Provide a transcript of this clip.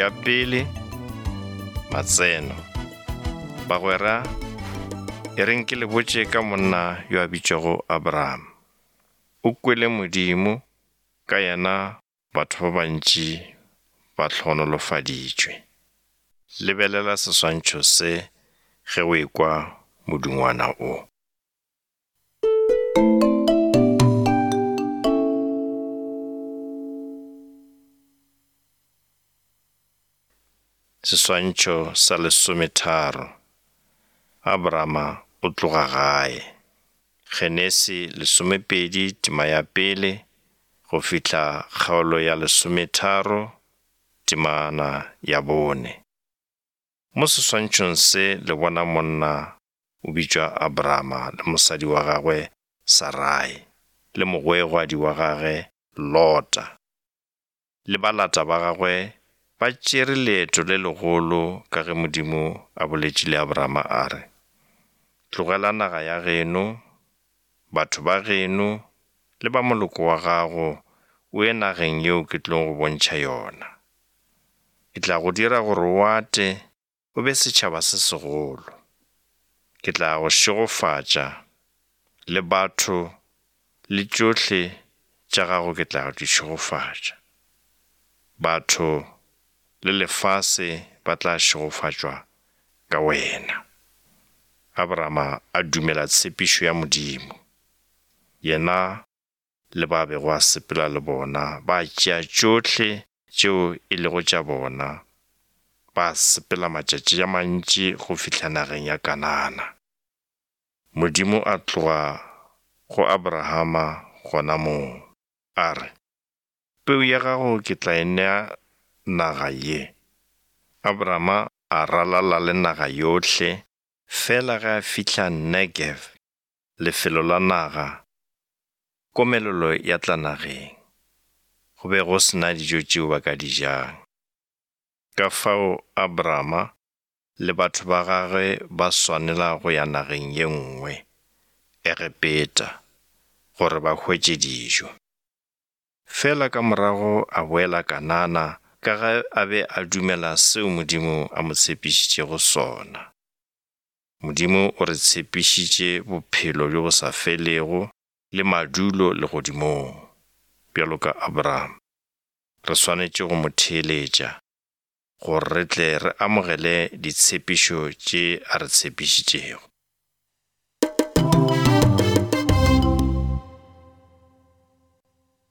ya pele, matseno. Bagwera e reng ke le botše ka monna yo a bitšwago Abraham. O kwele Modimo, ka yena batho ba bantši ba hlonolofaditšwe. Lebelela seswantšho se ge o ekwa modungwana o. Seswantšho sa 13. Abrahama o tloga gae. Genesi 12 tema ya pele go fihla kgaolo ya 13 temana ya 4. Mo seswantšhong se le bona monna o bitšwa Abrahama le mosadi wa gagwe Sarai le mogwegwadi wa gagwe Lota. Le balata ba gagwe ba tšere leeto le legolo ka ge Modimo a boletše le Abrahama a re, tlogela naga ya geno, batho ba geno le ba moloko wa gago o ye nageng yeo ke tlong go bontšha yona. Ke tla go dira gore o ate o be setšhaba se segolo. Ke tla go šegofatša le batho le tšohle tša gago ke tla go di šegofatša. Batho le lefase ba tla šegofatšwa ka wena. Abrahama a dumela tshepišo ya Modimo. Yena le ba bego a sepela le bona ba tšea tšohle tšeo e lego tša bona, ba sepela matšatši a mantši go fihla nageng ya Kanana. Modimo a tloga go Abrahama gona moo, a re, peu ya gago ke tla e nea naga ye. Abrahama a ralala le naga yohle, fela ge a fihla Negev, lefelo la naga, komelelo ya tla nageng. Go be go sena dijo tšeo ba ka di jang. Ka fao Abrahama le batho ba gagwe ba swanela go ya nageng ye nngwe, Egepeta, gore ba hwetše dijo. Fela ka morago a boela Kanana, ka ge a be a dumela seo Modimo a mo tshepišitšego sona. Modimo o re tshepišitše bophelo jo bo sa felego le madulo legodimong. Bjalo ka Abraham, re swanetše go mo theeletša gore re tle re amogele ditshepišo tše a re tshepišitšego.